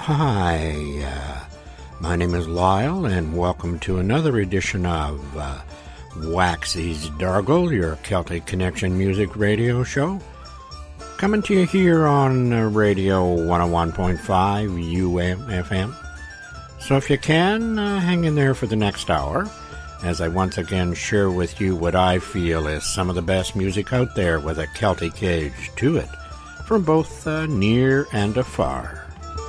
Hi, my name is Lyle, and welcome to another edition of Waxy's Dargle, your Celtic Connection music radio show. Coming to you here on Radio 101.5 UMFM. So if you can, hang in there for the next hour, as I once again share with you what I feel is some of the best music out there with a Celtic edge to it, from both near and afar.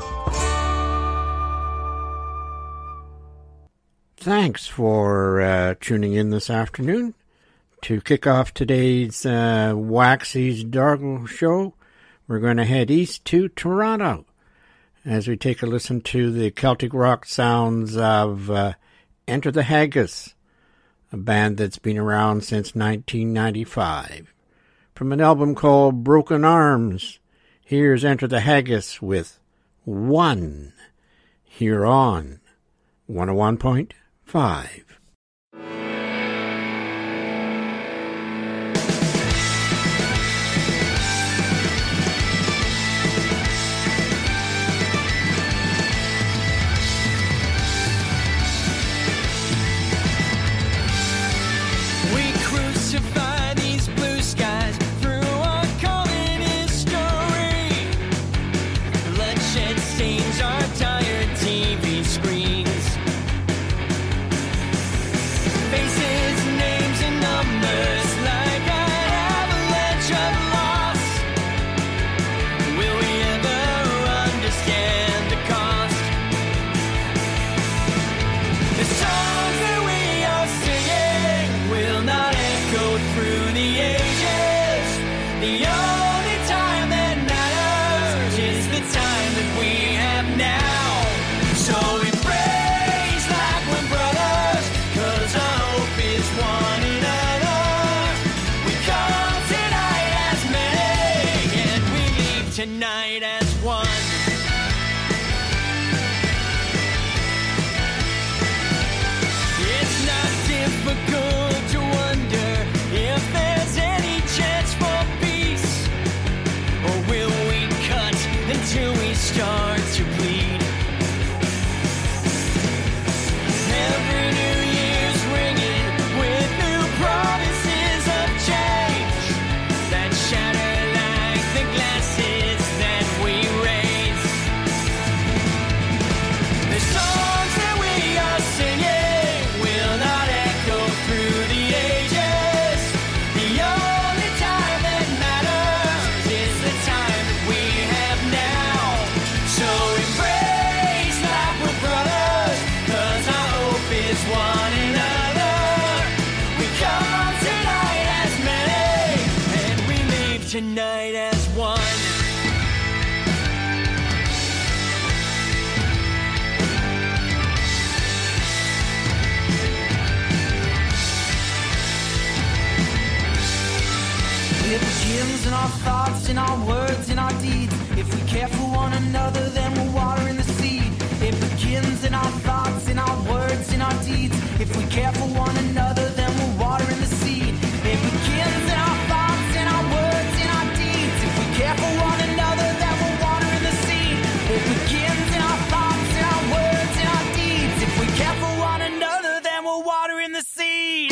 Thanks for tuning in this afternoon. To kick off today's Waxy's Dargle show, we're going to head east to Toronto as we take a listen to the Celtic rock sounds of Enter the Haggis, a band that's been around since 1995. From an album called Broken Arms, here's Enter the Haggis with One, here on 101.5. Tonight as one. It's not difficult to wonder if there's any chance for peace, or will we cut until we start to bleed? Every New Year's ringing with new promises of change that shatter like the glasses that we raise. The songs that we are singing will not echo through the ages. The only time that matters is the time that we have now. So embrace like we're brothers, 'cause our hope is one another. We come tonight as many, and we leave tonight as one. It begins in our thoughts, in our words, in our deeds. If we care for one another, then we're watering the seed. It begins in our thoughts, in our words, in our deeds. If we care for one another, then we're watering the seed. It begins in our thoughts, in our words, in our deeds. If we care for one another, then we're watering the seed. It begins in our thoughts, in our words, in our deeds. If we care for one another, then we're watering the seed.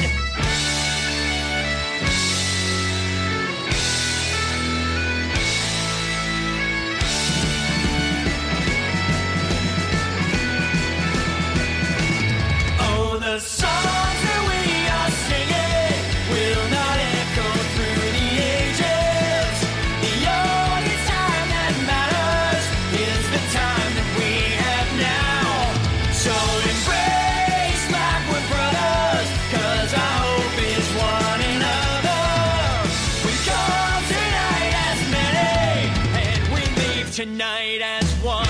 Oh, the songs that we are singing will not echo through the ages. The only time that matters is the time that we have now. So embrace like we're brothers, 'cause our hope is one another. We come tonight as many, and we leave tonight as one.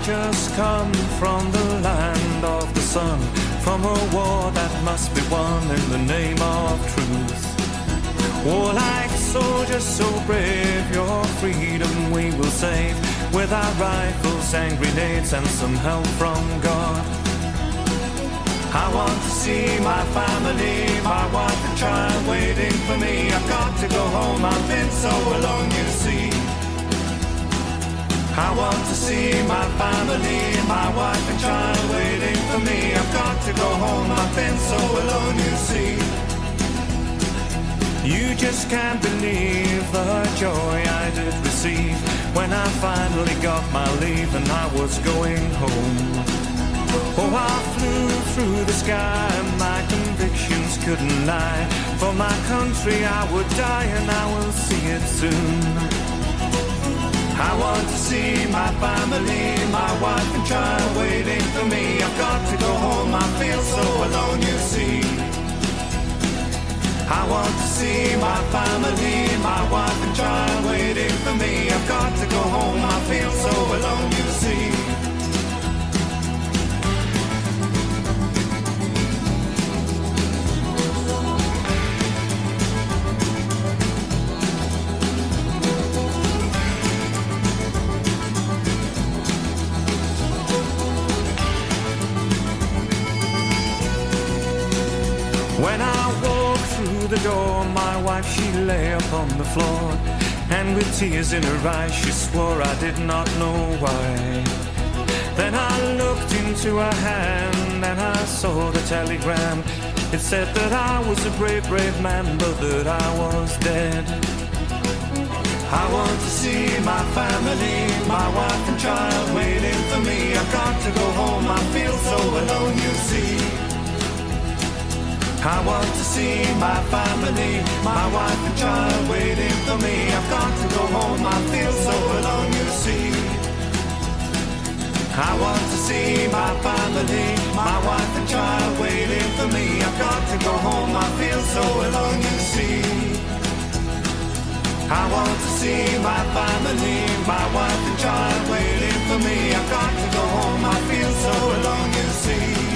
just come from the land of the sun, from a war that must be won in the name of truth. Warlike soldiers, so brave, your freedom we will save, with our rifles and grenades and some help from God. I want to see my family, my wife and child waiting for me. I've got to go home, I've been so alone, you see. I want to see my family, my wife and child waiting for me. I've got to go home, I've been so alone, you see. You just can't believe the joy I did receive when I finally got my leave and I was going home. Oh, I flew through the sky and my convictions couldn't lie. For my country I would die and I will see it soon. I want to see my family, my wife and child waiting for me. I've got to go home, I feel so alone, you see. I want to see my family, my wife and child waiting for me. I've got to go home, I feel so alone, you see. When I walked through the door, my wife, she lay upon the floor, and with tears in her eyes, she swore I did not know why. Then I looked into her hand, and I saw the telegram. It said that I was a brave, brave man, but that I was dead. I want to see my family, my wife and child waiting for me. I've got to go home, I feel so alone, you see. I want to see my family, my wife and child waiting for me. I've got to go home, I feel so alone, you see. I want to see my family, my wife and child waiting for me. I've got to go home, I feel so alone, you see. I want to see my family, my wife and child waiting for me. I've got to go home, I feel so alone, you see.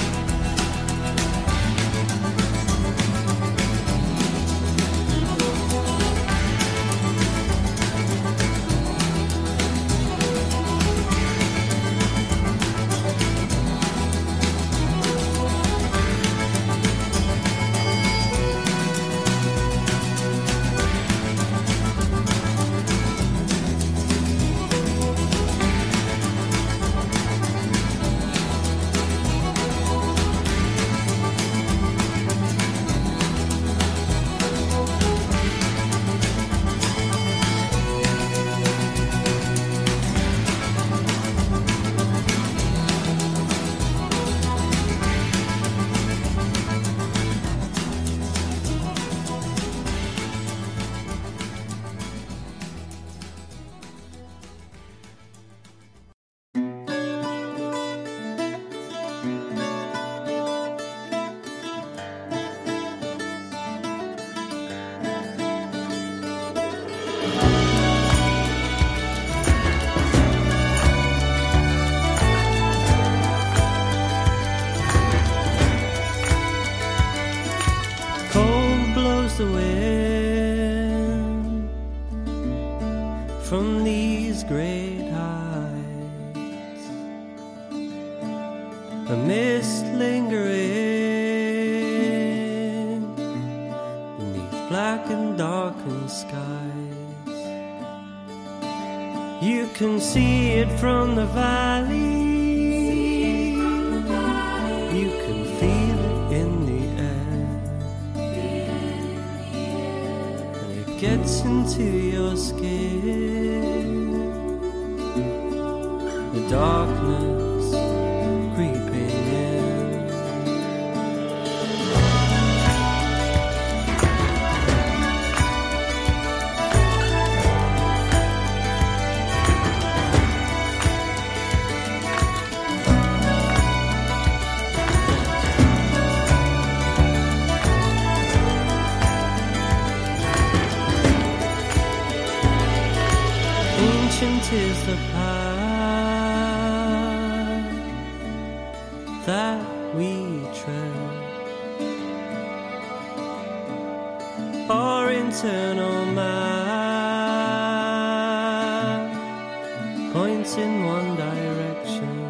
The wind from these great heights, a mist lingering beneath black and darkened skies. You can see it from the valley, you can feel it in the gets into your skin, the darkness creeping in. Ancient is the past, that we tread, our internal map points in one direction.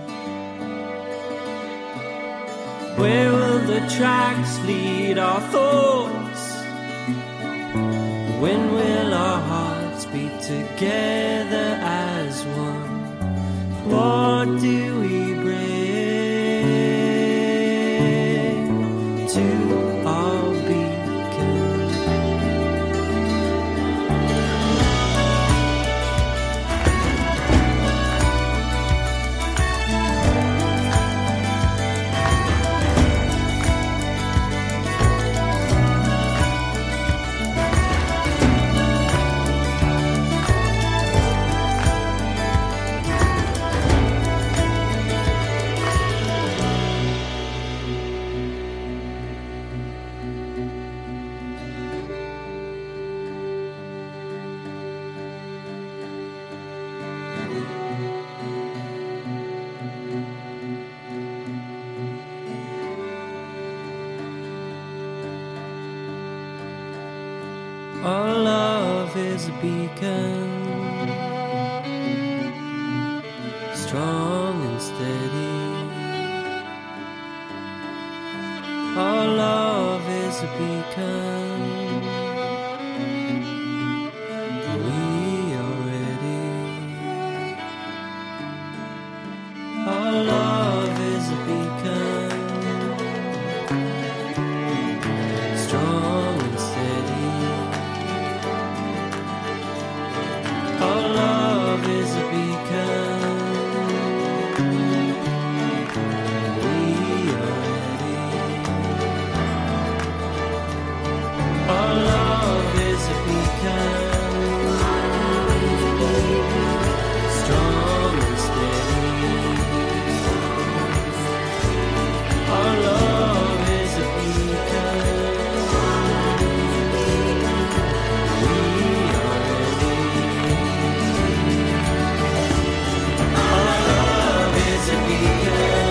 Where will the tracks lead our thoughts? When will our hearts beat together as one? What do we bring to our beacon? Our love is a beacon, strong and steady. Our love is a beacon, we are ready. Our love is a beacon, strong and steady. Our love is a beacon, we are ready. Our love is a beacon, strong and steady. Our love is a beacon, we are ready. Our love is a beacon,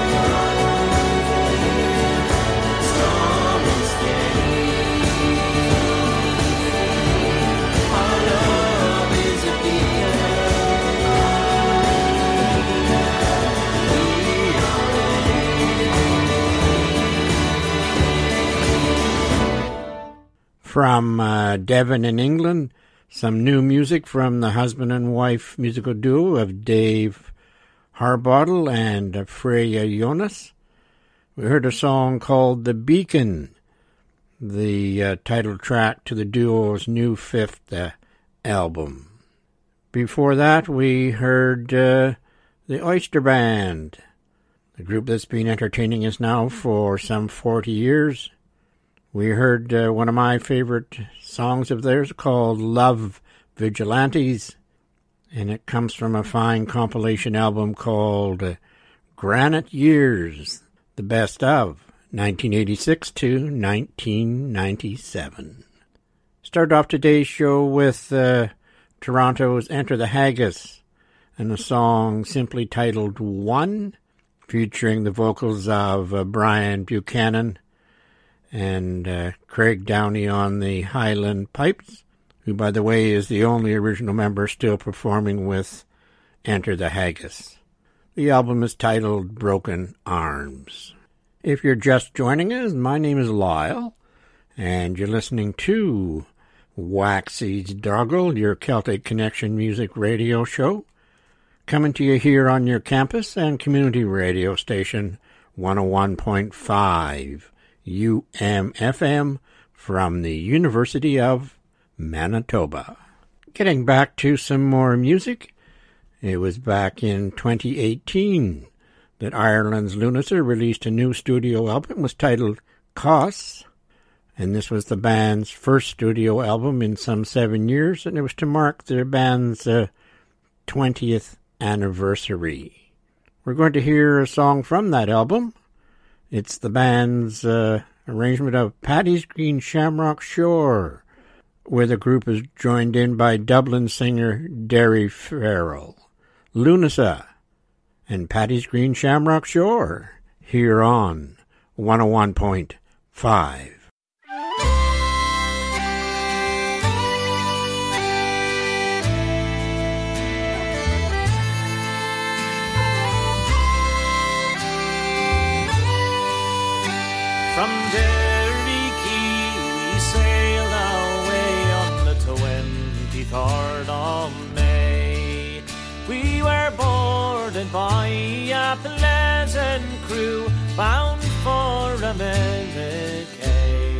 strong and steady. Our love is a beacon, we are ready. From Devon in England, some new music from the husband and wife musical duo of Dave Harbottle and Freya Jonas. We heard a song called The Beacon, the title track to the duo's new fifth album. Before that, we heard the Oyster Band, the group that's been entertaining us now for some 40 years. We heard one of my favorite songs of theirs called Love Vigilantes, and it comes from a fine compilation album called Granite Years, the best of 1986 to 1997. Start off today's show with Toronto's Enter the Haggis and a song simply titled One, featuring the vocals of Brian Buchanan and Craig Downey on the Highland pipes, who, by the way, is the only original member still performing with Enter the Haggis. The album is titled Broken Arms. If you're just joining us, my name is Lyle, and you're listening to Waxy's Dargle, your Celtic Connection music radio show, coming to you here on your campus and community radio station 101.5 UMFM from the University of Manitoba. Getting back to some more music, it was back in 2018 that Ireland's Lunasa released a new studio album. It was titled Costs, and this was the band's first studio album in some 7 years, and it was to mark their band's 20th anniversary. We're going to hear a song from that album. It's the band's arrangement of Paddy's Green Shamrock Shore, where the group is joined in by Dublin singer Derry Farrell. Lunasa and Paddy's Green Shamrock Shore here on 101.5. From Derry Key we sailed away on the 23rd of May. We were boarded by a pleasant crew bound for America.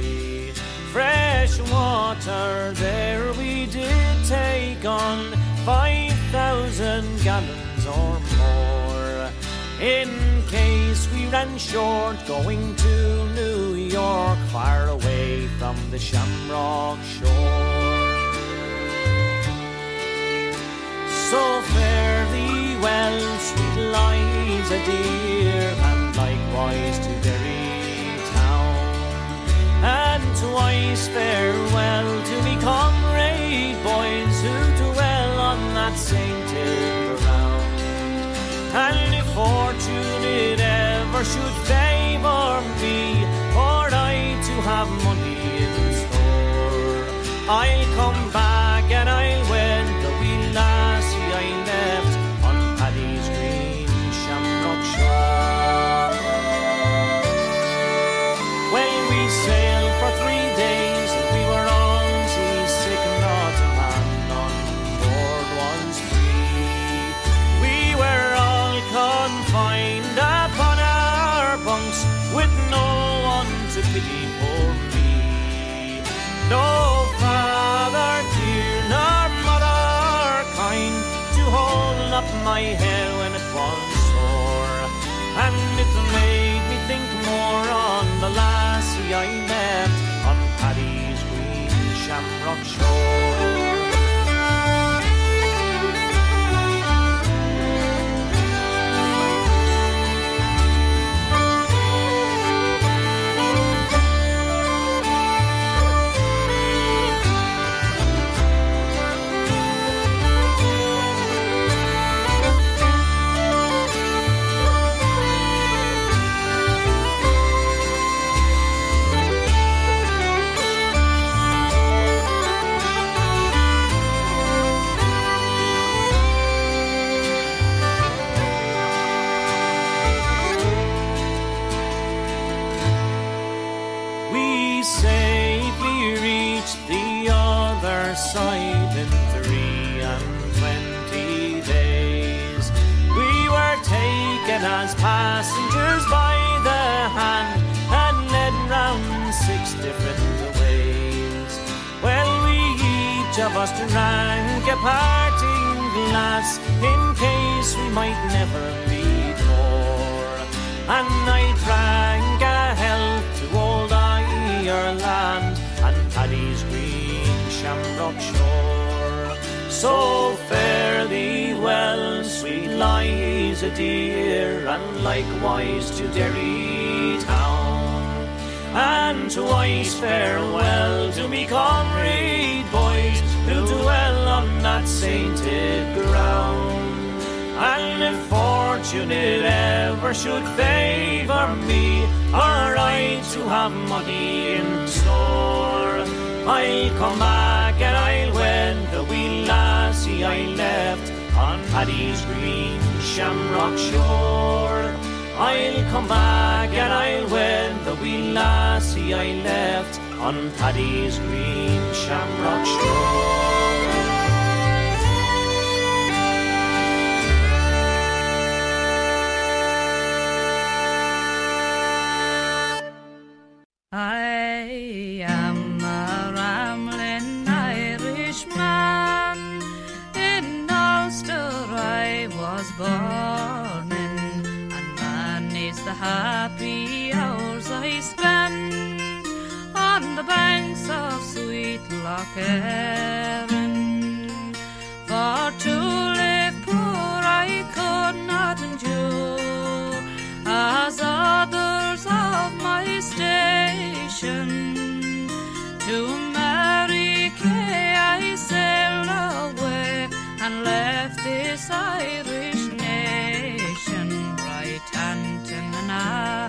Fresh water there we did take on 5,000 gallons or more, in case we ran short going to New York, far away from the Shamrock shore. So fare thee well, sweet Liza dear, and likewise to Derry town, and twice farewell to me comrade boys who dwell on that sainted ground. And if fortune it ever should favour me, or I to have money in store, I'll come back and I'll wed the wee lassie I left on Paddy's green Shamrock shore. Well, we sailed for 3 days and we were all seasick, not a man on board was free. We were all confined upon our bunks, with no one to pity poor me. No father dear, nor mother kind, to hold up my head when it was sore. And it made me think more on the lassie I left on Paddy's green Shamrock shore. Side in 23 days. We were taken as passengers by the hand and led round 6 different ways. Well, we each of us drank a parting glass in case we might never meet more. And I drank a health to old Ireland and Paddy's green Shamrock shore. So fare thee well, sweet Liza dear, and likewise to Derry town, and twice farewell to me comrade boys who dwell on that sainted ground. And if fortune it ever should favour me, or I to have money in store, I'll come back and I'll wed the wee lassie I left on Paddy's green Shamrock shore. I'll come back and I'll wed the wee lassie I left on Paddy's green Shamrock shore. I am a rambling Irishman. In Ulster I was born in, and many's the happy hours I spend on the banks of sweet Loch Erin. For to live poor I could not endure, as others of my station. To Mary Kay I sailed away and left this Irish nation, right hand in the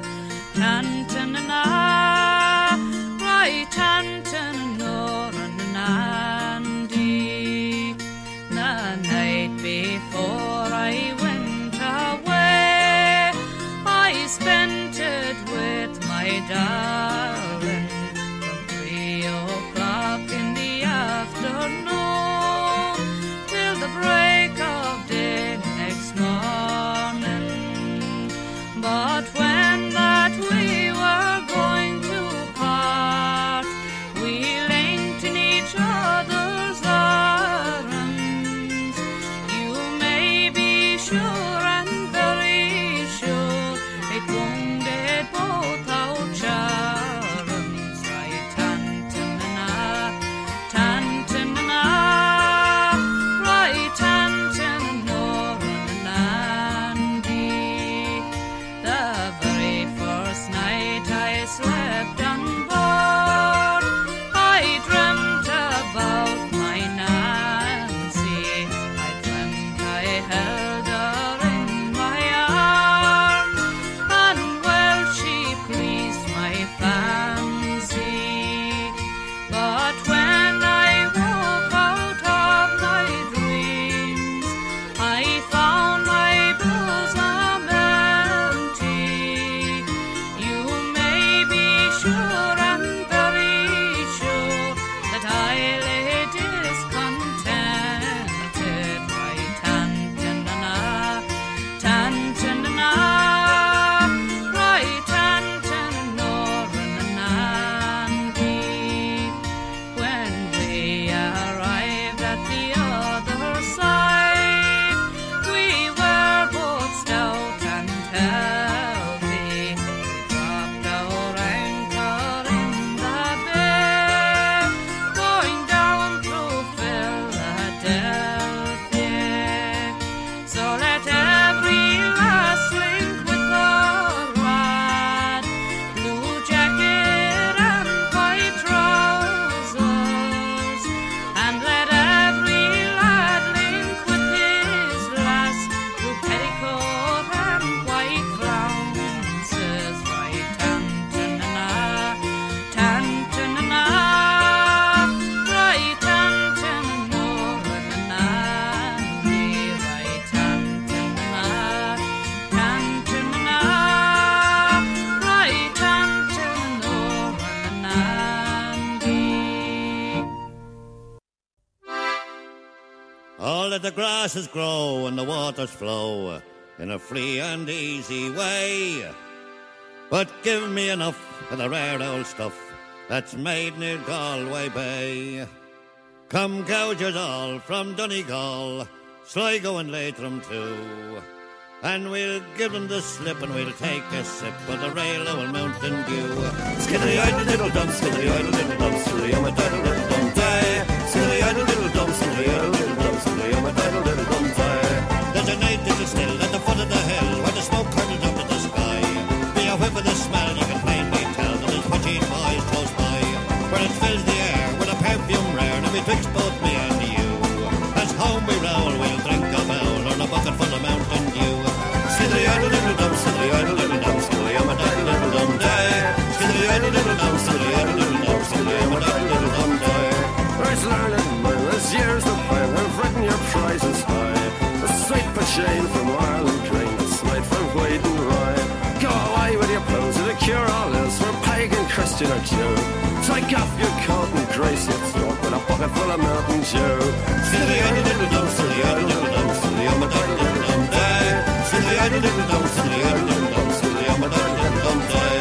grasses grow and the waters flow in a free and easy way. But give me enough of the rare old stuff that's made near Galway Bay. Come gougers all from Donegal, Sligo and Leitrim too, and we'll give them the slip and we'll take a sip of the rail old Mountain Dew. Skiddery idle little dum, skiddery idle little dum, skiddery I'm a diddle little dum day. Skiddery idle little dum, skiddery idle little dum, skiddery I'm a diddle little dum day. There's a night that is still at the foot of the hill where the smoke curls up to the sky. Be a whiff of the smell, you can plainly tell that there's witchy boys close by, where it fills the air with a perfume rare, and betwixt both me and you, as home we roll, we'll drink a bowl or a bucket full of Mountain Dew. Skiddery idle little dum, skiddery idle little dum, skiddery I'm a diddle little dum day. Skiddery idle little dum, skiddery idle little dum, skiddery I'm a diddle little dum day. There's learning, man, there's years of pain, have written your prizes high. The sweet potato from Ireland Green, the snipe from Wade and Rye. Go away with your pose, the cure all is for pagan, Christian or Jew. Take off your coat and grace your throat with a bucket full of Mountain Dew. Skiddery idle little dum, skiddery idle little dum, skiddery I'm a diddle little dum day. Skiddery idle little dum, skiddery idle little dum, skiddery I'm a diddle little dum day.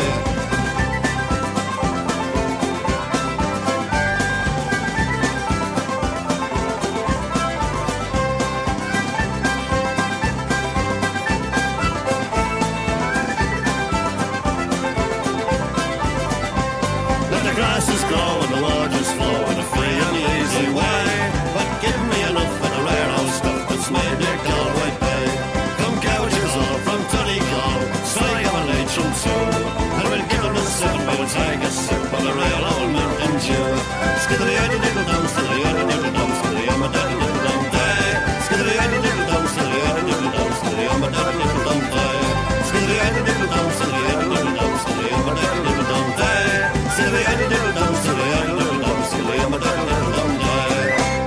Let the grasses grow and the waters flow in a free and easy way. But give me enough of the rare old stuff that's made near Galway Bay. Come gougers all from Donegal, Sligo and Leitrim too, and we'll give them a sip and we'll take a sip of the real old Mountain Dew. Skiddery idle little dum, skiddery idle little dum, skiddery I'm a diddle little dum day. Skiddery idle little dum, skiddery idle little dum, skiddery I'm a diddle little dum day. Skiddery idle little dum, skiddery idle little dum, skiddery I'm a diddle little dum day. Skiddery idle little dum, skiddery idle little dum, skiddery I'm a diddle little dum day.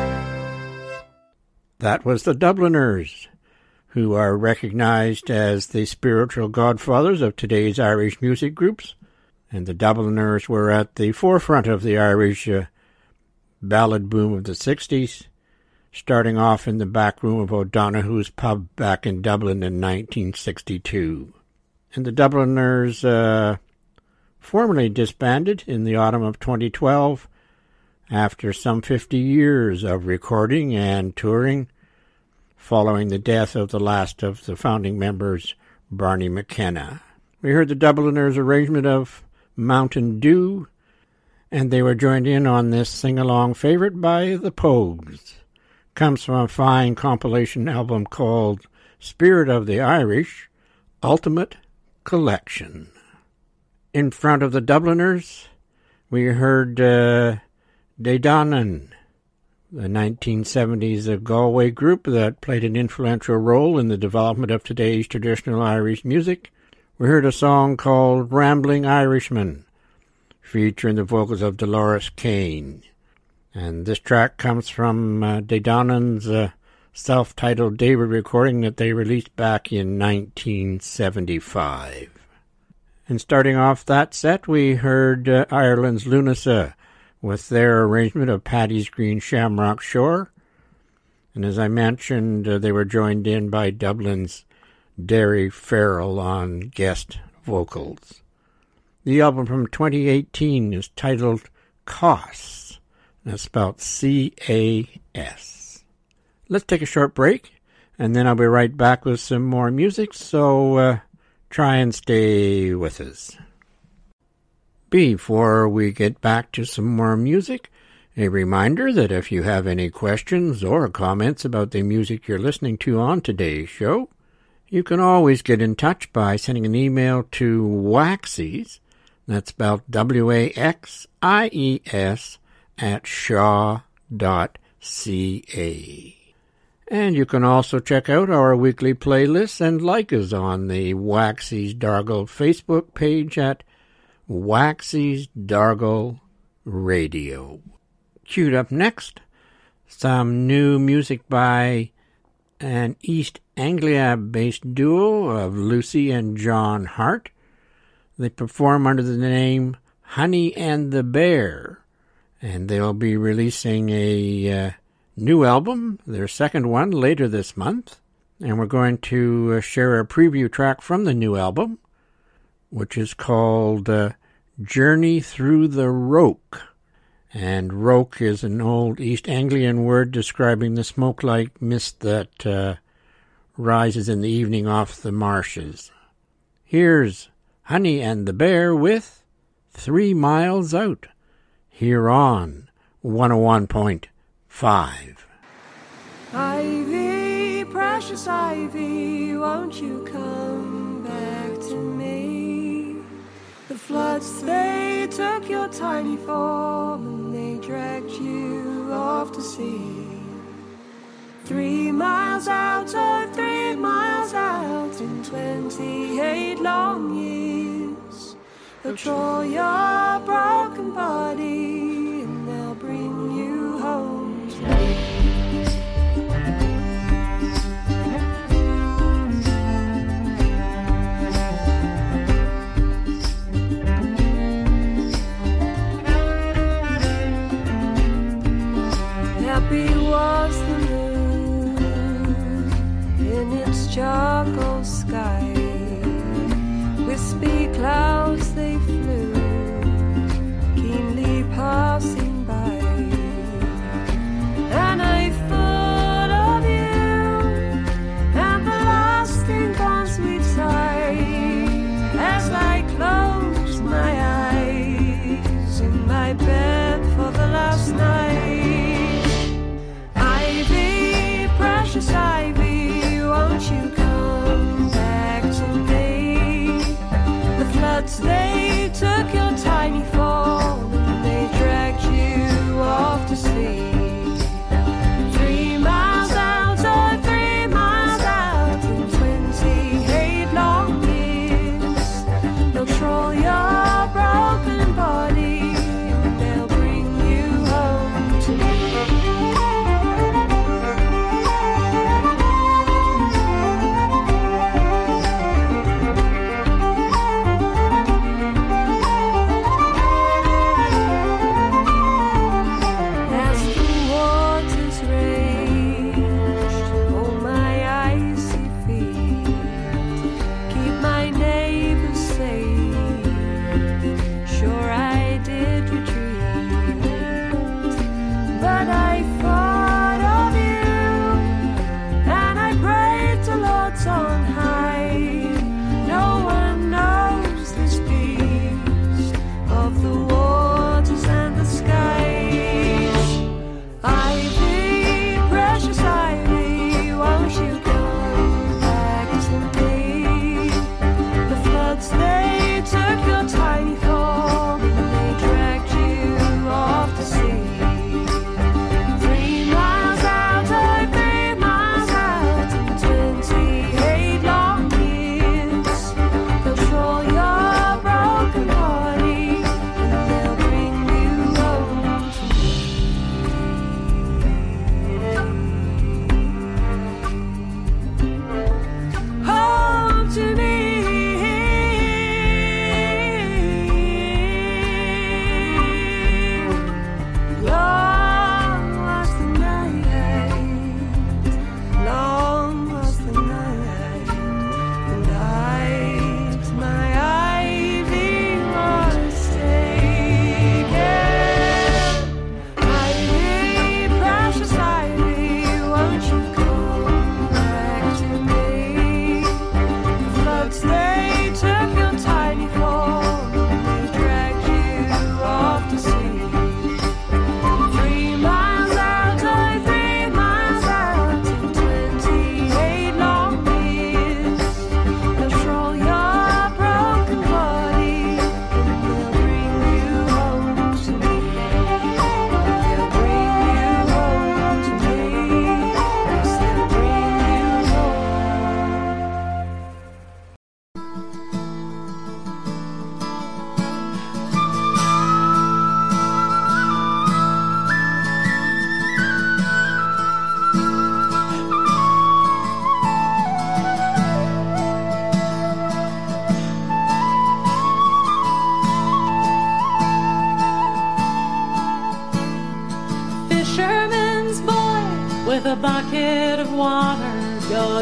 That was the Dubliners, who are recognized as the spiritual godfathers of today's Irish music groups. And the Dubliners were at the forefront of the Irish ballad boom of the 60s, starting off in the back room of O'Donoghue's pub back in Dublin in 1962. And the Dubliners formally disbanded in the autumn of 2012 after some 50 years of recording and touring, following the death of the last of the founding members, Barney McKenna. We heard the Dubliners' arrangement of Mountain Dew, and they were joined in on this sing-along favorite by the Pogues. Comes from a fine compilation album called Spirit of the Irish, Ultimate Collection. In front of the Dubliners, we heard Daodann, the 1970s Galway group that played an influential role in the development of today's traditional Irish music. We heard a song called Rambling Irishman, featuring the vocals of Dolores Kane. And this track comes from Daodann's self-titled David recording that they released back in 1975. And starting off that set, we heard Ireland's Lunasa with their arrangement of Paddy's Green Shamrock Shore. And as I mentioned, they were joined in by Dublin's Derry Farrell on guest vocals. The album from 2018 is titled Costs, and it's spelled C-A-S. Let's take a short break, and then I'll be right back with some more music, so try and stay with us. Before we get back to some more music, a reminder that if you have any questions or comments about the music you're listening to on today's show, you can always get in touch by sending an email to Waxies, that's spelled W-A-X-I-E-S, at shaw.ca. And you can also check out our weekly playlists and like us on the Waxies Dargle Facebook page at Waxies Dargle Radio. Queued up next, some new music by an East Anglia-based duo of Lucy and John Hart. They perform under the name Honey and the Bear, and they'll be releasing a new album, their second one, later this month. And we're going to share a preview track from the new album, which is called Journey Through the Roke. And roke is an old East Anglian word describing the smoke-like mist that rises in the evening off the marshes. Here's Honey and the Bear with 3 Miles Out, here on 101.5. Ivy, precious ivy, won't you come back to me? The floods, they took your tiny form and they dragged you off to sea. 3 miles out, oh, 3 miles out in 28 long years. They'll draw your broken body and they'll bring you home to me. Happy was the moon in its charcoal sky. Wispy clouds they flew, keenly passing by. And I thought of you and the lasting bond sweet sigh as I closed my eyes in my bed for the last night. Precious ivy, won't you come back to me? The floods,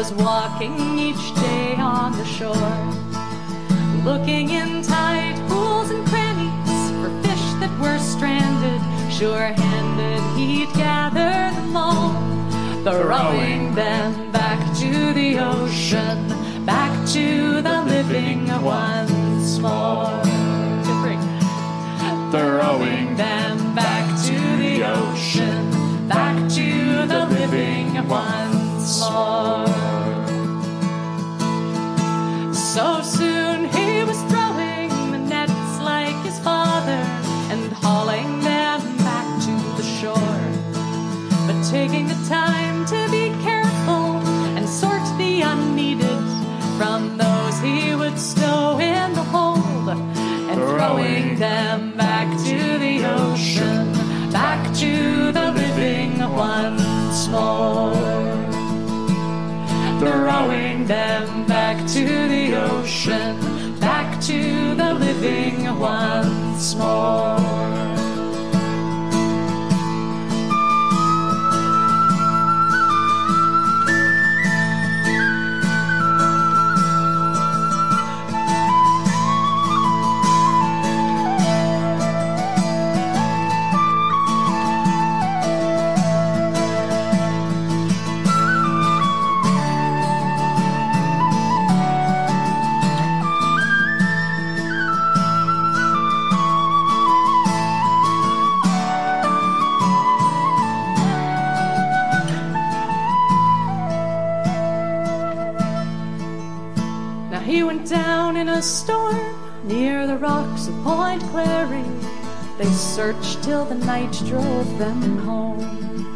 goes walking each day on the shore, looking in tight pools and crannies for fish that were stranded. Sure-handed he'd gather them all, throwing them back to the ocean, back to the living once more. Throwing them back to the ocean, back to the living once more. So soon he was throwing the nets like his father and hauling them back to the shore, but taking the time to be careful and sort the unneeded from those he would stow in the hold, and throwing them back to the ocean, back to the living once more. Throwing them back to the ocean, back to the living once more. He went down in a storm near the rocks of Point Clary. They searched till the night drove them home.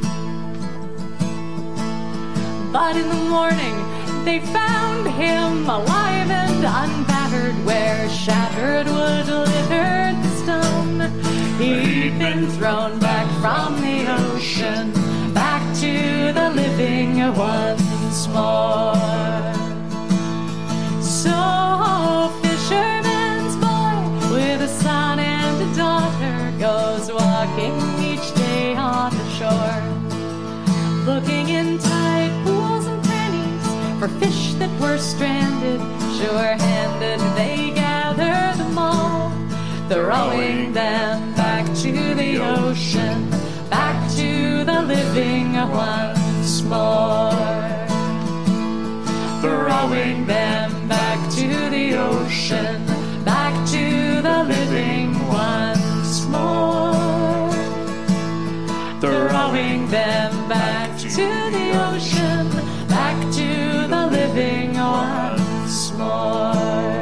But in the morning they found him alive and unbattered, where shattered wood littered the stone. He'd been thrown back from the ocean, back to the living once more. So, fisherman's boy with a son and a daughter goes walking each day on the shore, looking in tight pools and crannies for fish that were stranded. Sure-handed they gather them all, throwing them back to the ocean, back to the living once more. Throwing them back to the ocean, back to the living once more. Throwing them back to the ocean, back to the living once more.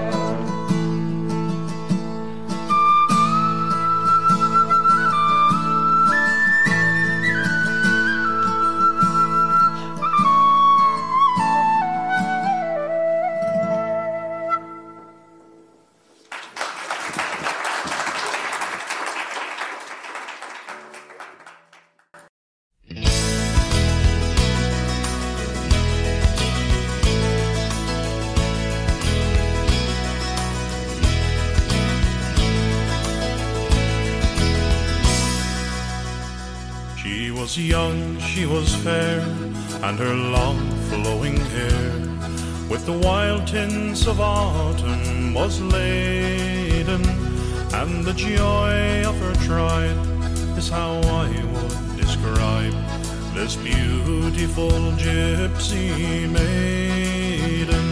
Young, she was fair, and her long flowing hair with the wild tints of autumn was laden, and the joy of her tribe is how I would describe this beautiful gypsy maiden.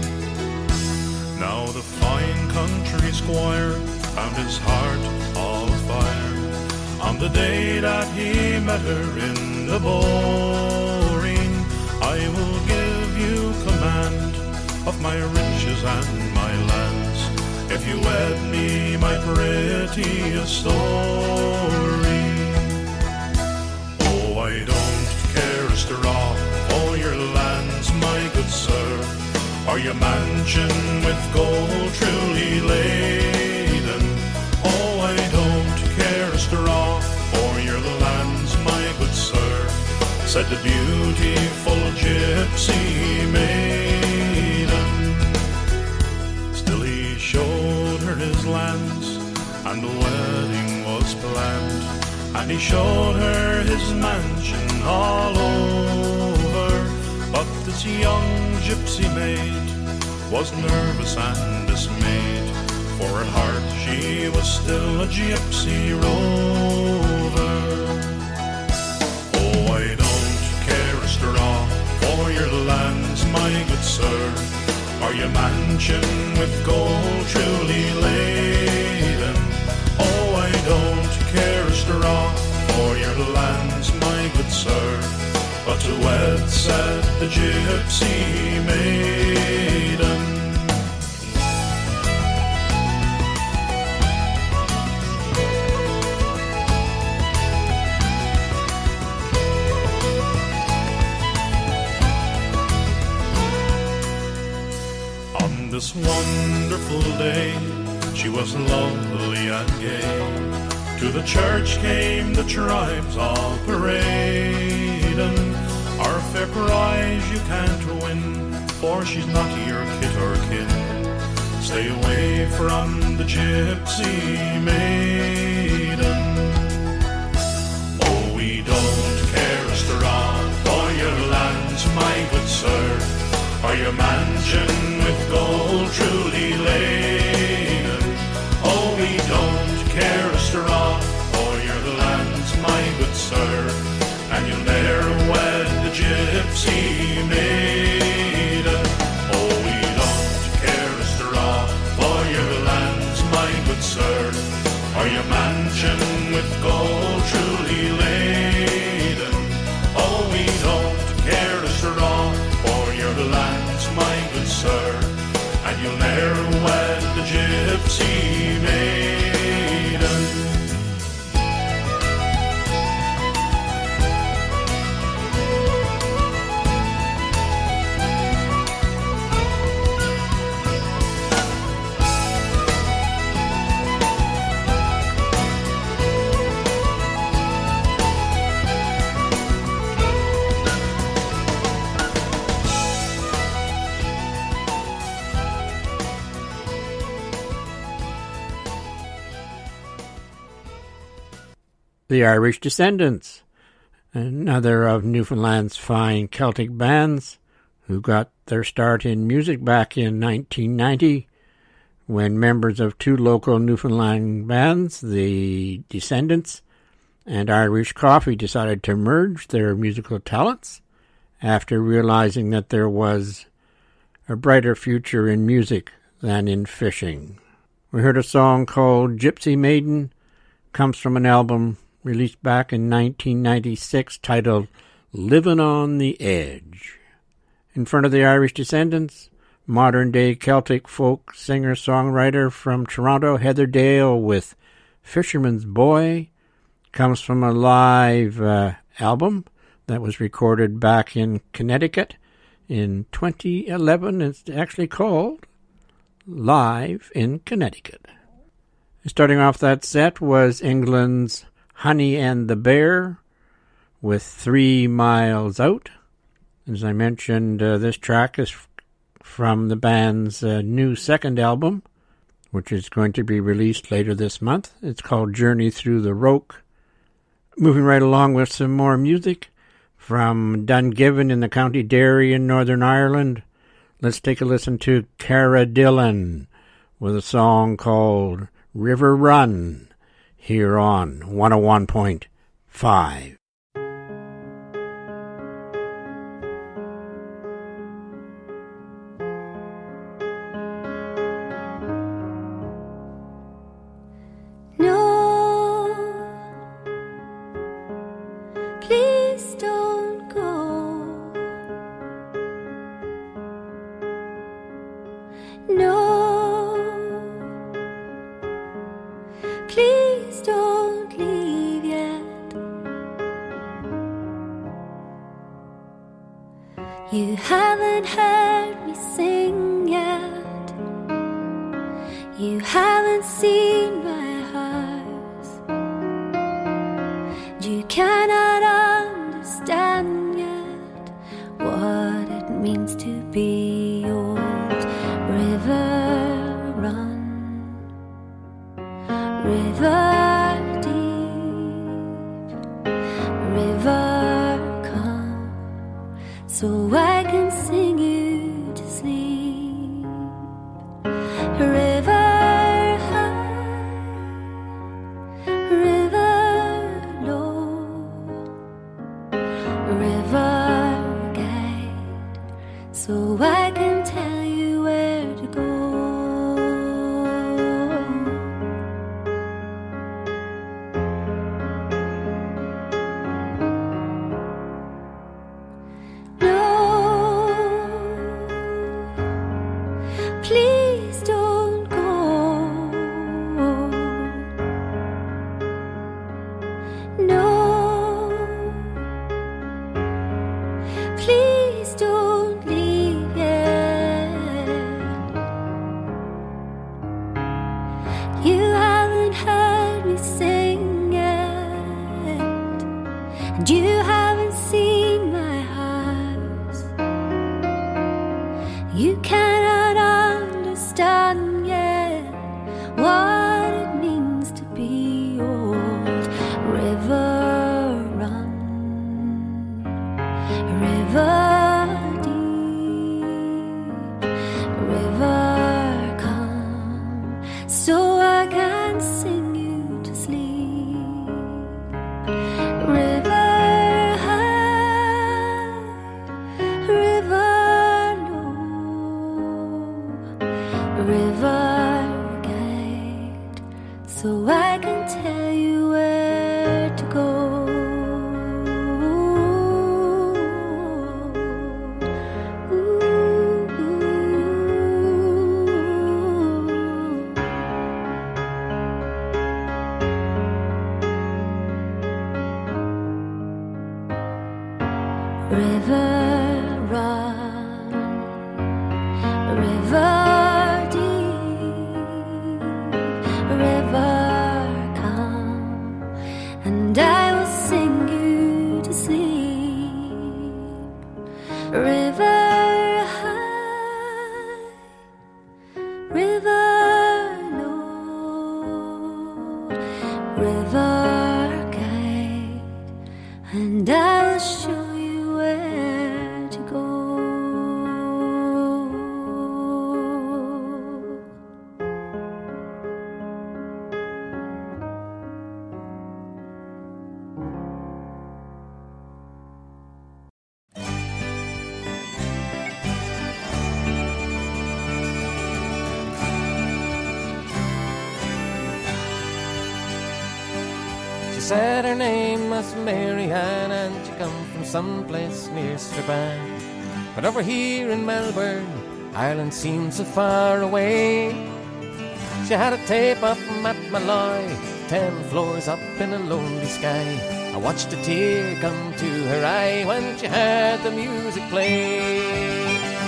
Now the fine country squire found his heart all afire on the day that he met her in the Boreen. I will give you command of my riches and my lands, if you wed me, my prettiest story. Oh, I don't care a straw for your lands, my good sir, or your mansion with gold truly laden. Oh, I don't care a straw for your lands, my good sir, said the beautiful gypsy maiden. Still he showed her his lands, and the wedding was planned, and he showed her his mansion all over. But this young gypsy maid was nervous and dismayed, for at heart she was still a gypsy rover. Oh, I don't care a straw for your lands, my good sir, or your mansion with gold truly laden. Oh, I don't care a straw for your lands, my good sir, but to wed said the gypsy maiden. On this wonderful day, she was lovely and gay. To the church came the tribes all parading. Our fair prize you can't win, for she's not your kit or kin. Stay away from the gypsy maiden. Oh, we don't care a straw for your lands, my good sir, or your mansion with gold truly laden. Oh, we don't care a straw for your lands, my good sir, and you'll ne'er wed the gypsy maiden. Oh, we don't care a straw for your lands, my good sir, or your mansion with gold truly laden. Oh, we don't care a straw for your lands, my good sir, and you'll ne'er wed the gypsy maiden. The Irish Descendants, another of Newfoundland's fine Celtic bands who got their start in music back in 1990 when members of two local Newfoundland bands, the Descendants and Irish Coffee, decided to merge their musical talents after realizing that there was a brighter future in music than in fishing. We heard a song called Gypsy Maiden, comes from an album released back in 1996 titled Livin' on the Edge. In front of the Irish Descendants, modern-day Celtic folk singer-songwriter from Toronto, Heather Dale, with Fisherman's Boy, comes from a live album that was recorded back in Connecticut in 2011. It's actually called Live in Connecticut. Starting off that set was England's Honey and the Bear with 3 Miles Out. As I mentioned, this track is from the band's new second album, which is going to be released later this month. It's called Journey Through the Roke. Moving right along with some more music from Dungiven in the County Derry in Northern Ireland. Let's take a listen to Cara Dillon with a song called River Run, here on 101.5. No, please don't go. No, please don't leave yet. You haven't heard me sing yet. You haven't seen my house. You cannot understand yet what it means to be old. River run, river deep, river come, so I can see please don't go. No, please don't leave yet. You haven't heard me sing yet, and you haven't seen my house. You cannot understand yet what it means to be old. River run, river deep, river come, so I can sing you to sleep. River high, river low, river guide, so I can tell you where to go. River run, river deep, river come, and I will sing you to sleep. River high, river low, river guide, and I will show you where to go. She said her name was Mary Ann and she come from someplace near Strabane. But over here in Melbourne, Ireland seems so far away. She had a tape off Matt Malloy, 10 floors up in a lonely sky. I watched a tear come to her eye when she heard the music play.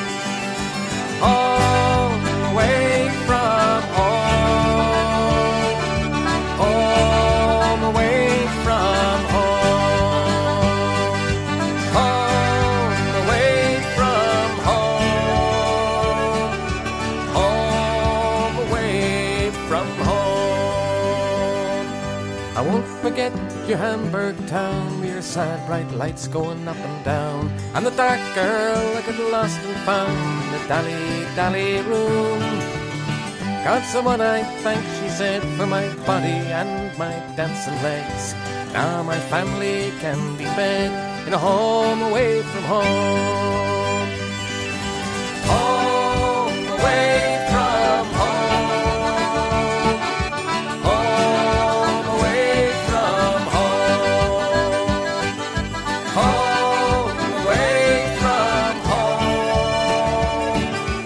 All the way from home, all the way from home, all the way from home, all the way from home. I won't forget your Hamburg town, with your sad bright lights going up and down, and the dark girl I got lost and found in the dally room. God, someone I thank, she said, for my body and my dancing legs. Now my family can be fed in a home away from home. Home away from home, home away from home, home away from home,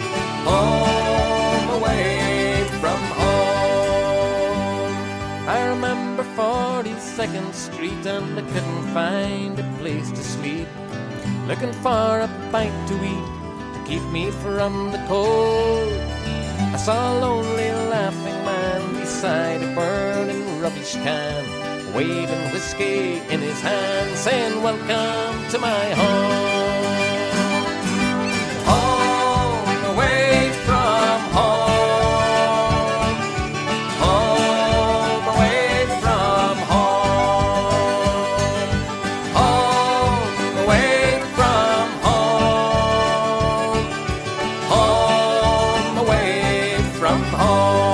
home away from home. I remember 42nd Street and I couldn't find a place to sleep, looking for a bite to eat to keep me from the cold. I saw a lonely laughing man beside a burning rubbish can, waving whiskey in his hand, saying, "Welcome to my home." Home away from home, home away from home, home away from home, home away from home.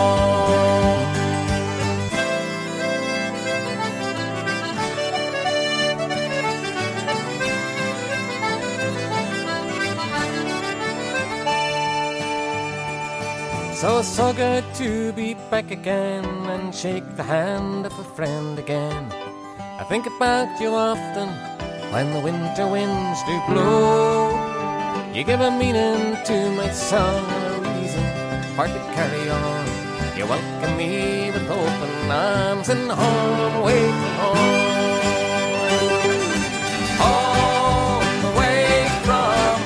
So good to be back again and shake the hand of a friend again. I think about you often when the winter winds do blow. You give a meaning to my song and a reason hard to carry on. You welcome me with open arms and home away from home. Home away from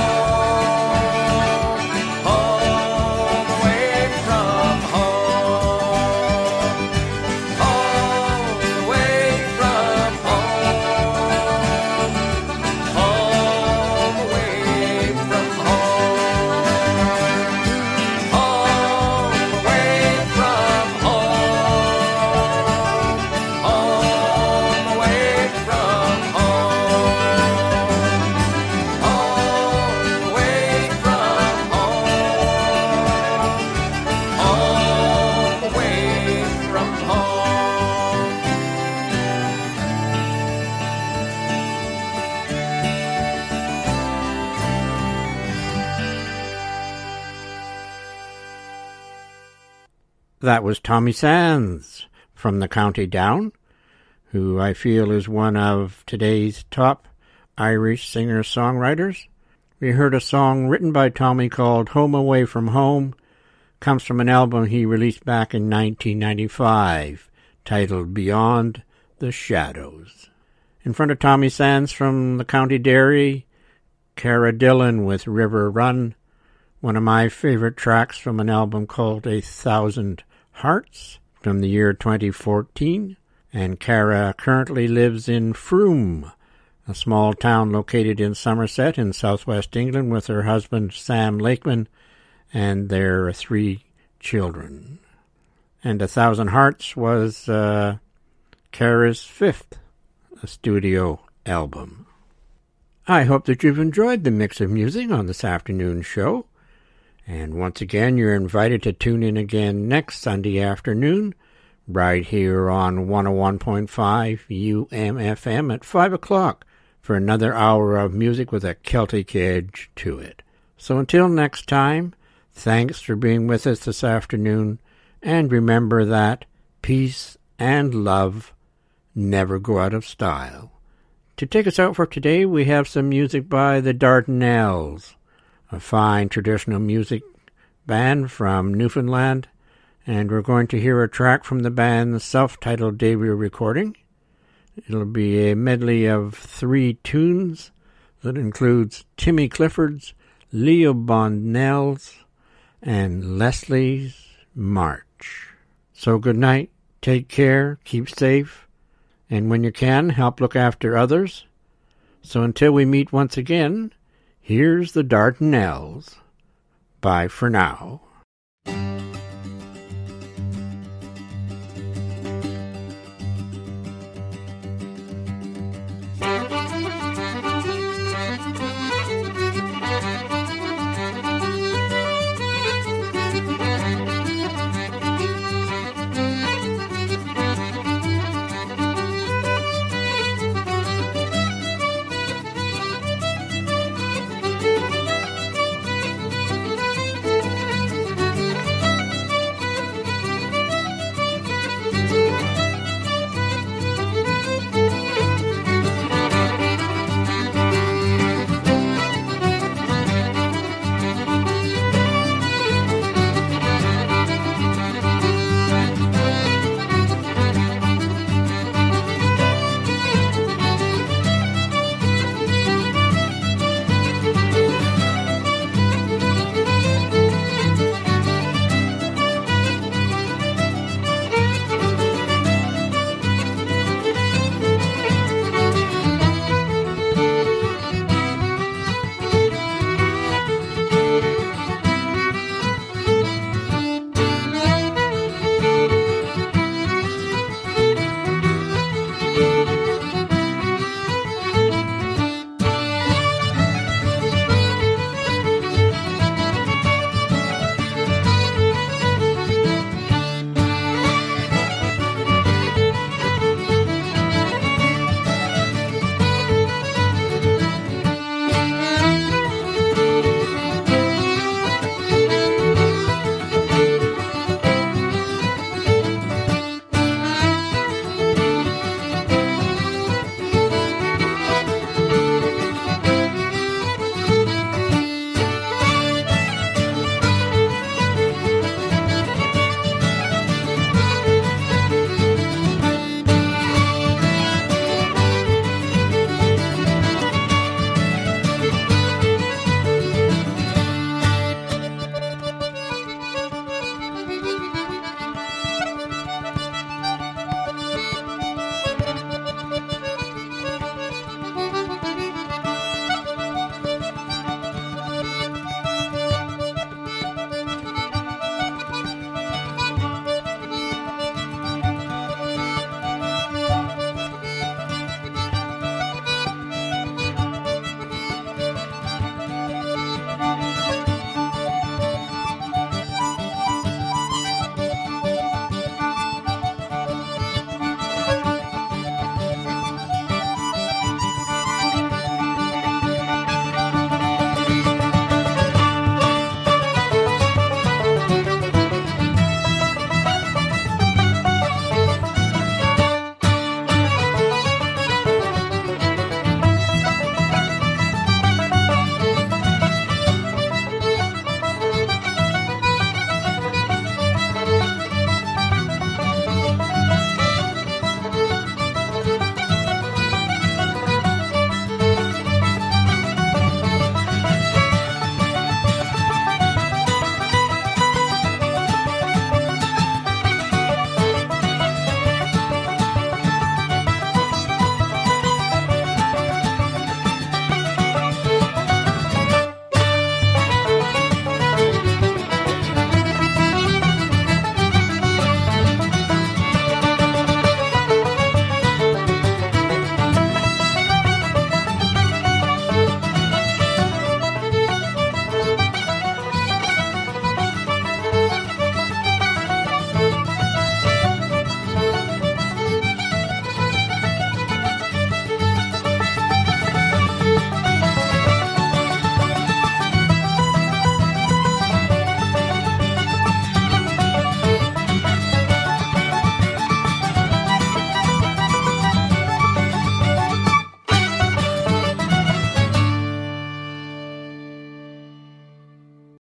home. Home away from home. Home away from home. Home away from home. Home away from home. Home away from home. Home away from home. Home away from home. That was Tommy Sands from the County Down, who I feel is one of today's top Irish singer-songwriters. We heard a song written by Tommy called Home Away from Home. Comes from an album he released back in 1995, titled Beyond the Shadows. In front of Tommy Sands from the County Derry, Cara Dillon with River Run, one of my favorite tracks from an album called 1,000 Hearts from the year 2014. And Cara currently lives in Frome, a small town located in Somerset in southwest England, with her husband Sam Lakeman and their 3 children. And 1,000 Hearts was Cara's 5th studio album. I hope that you've enjoyed the mix of music on this afternoon show. And once again, you're invited to tune in again next Sunday afternoon, right here on 101.5 UMFM at 5 o'clock for another hour of music with a Celtic edge to it. So until next time, thanks for being with us this afternoon, and remember that peace and love never go out of style. To take us out for today, we have some music by the Dardanelles, a fine traditional music band from Newfoundland, and we're going to hear a track from the band's self-titled debut recording. It'll be a medley of 3 tunes that includes Timmy Clifford's Leo Bondnell's and Leslie's March. So good night, take care, keep safe, and when you can, help look after others. So until we meet once again, here's the Dardanelles. Bye for now.